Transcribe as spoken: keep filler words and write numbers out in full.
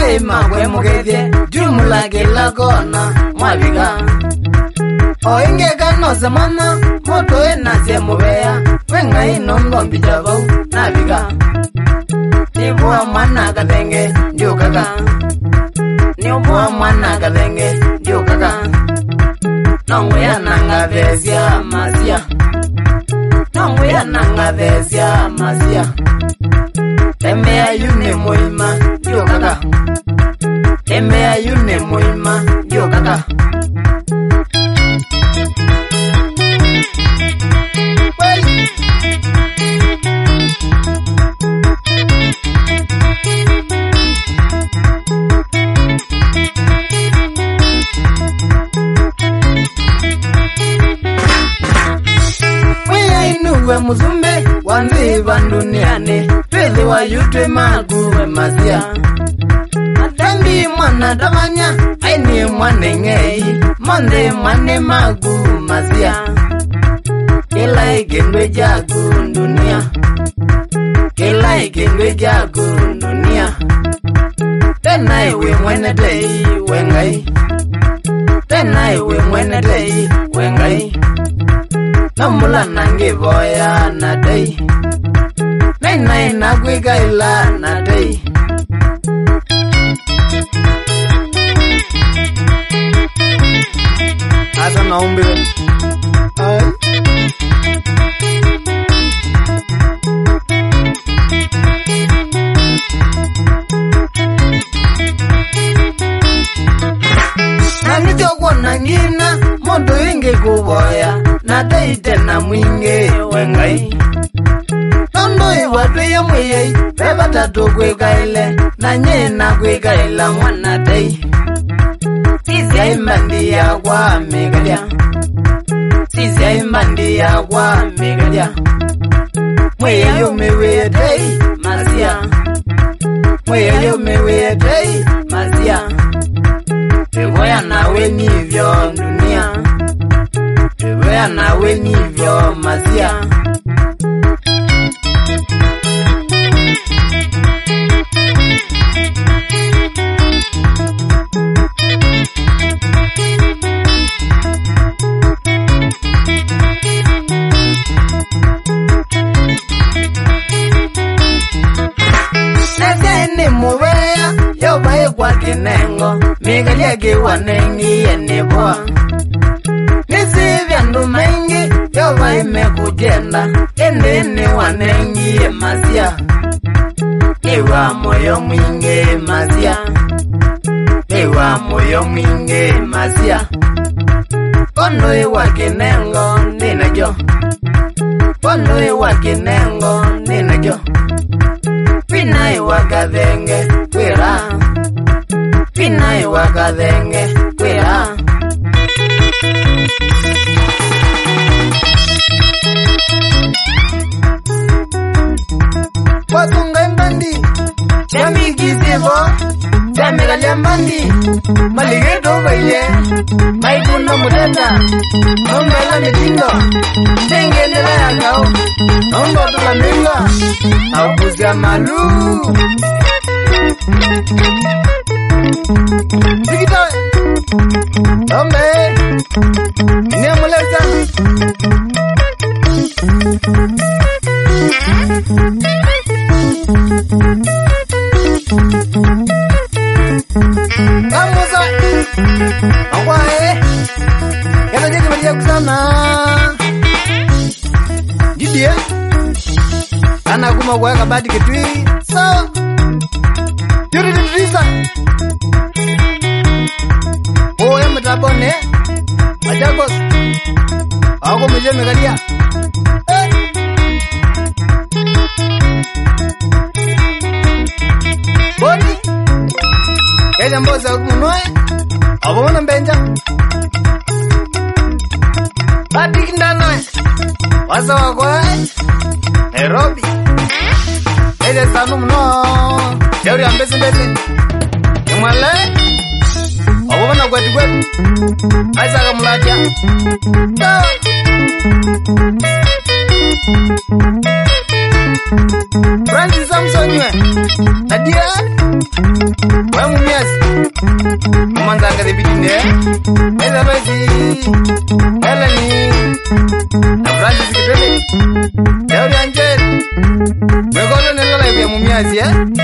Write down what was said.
Ngai magwe mugethie jumla kila kona mwabiga Oinge kano semana moto enasie mubea Wengai nondo mbijabau nabiga Nibuwa mwana kadenge ndio kaka Nibuwa mwana kadenge ndio kaka Nongo ya nanga vezia masia Nongo ya nanga vezia masia Temea yune moima ndio kaka Temea yune moima ndio kaka Uwe muzumbe wanziva duniani Pili wa yutwe maguwe mazia Atambi mwana davanya Aini mwane ngei Monde mwane magu mazia Kila ikendwe jagu dunia Kila ikendwe jagu dunia Tena iwe mwene dei wengai Tena iwe mwene dei wengai Namula nange boya na day Nai nai nagwe gaila na day Asa naumbe Ay Nani jogo nangina Mondo inge kuboya Na day tena mwinge wengai Tondo iwatu ya mwiyei Beba tatu kwe gaile Na nye na kwe gaila mwana day Sisi ya imandi ya kwa megalia Sisi ya imandi ya kwa megalia Mweye yu mewe day masia Mweye yu mewe day masia Tegoya nawe nivyo dunia Tegoya nawe nivyo masia Nene muwea yo bae kwa kinengo Migalia kiwa nengi yeneboa Nisi vyandu mengi yo bae mekujenda Ende ni wanengi ye masia Niwa moyo mwingi masia Niwa moyo mwingi masia Kono iwa kinengo nina jo Kono iwa kinengo nina jo Pina iwa kadenge kwera Pina iwa kadenge kwera Wasunga mbandi Chami kizivo Chami galia mbandi Maligeto baile Maikuno muteta Nombela mitindo Tenge nela ya kao Nombo tula minga Aupuzia malu Zikitoe Nombe Niamuleza Kamuza Angwae Yana jeki malia kusana Jidie Ana kuma kwa kabadi kitui Sawa Yuri nidrisa Oe mtabone Majagos Ako mje megalia Eh Boni Eja mboza kumunwe Abona mbenja Badi kindana Wasa wakwa Nairobi Eja sanu mno Yauri ambesi mbesi Yumale Abona kwetu kwetu Aisa kamulatia Dawa Francis Samson nywe adia wa mumiasi manzanga de bidine ela basi ela ni Francis Kitele Daudi Angel Megolo nela ya mumiasi eh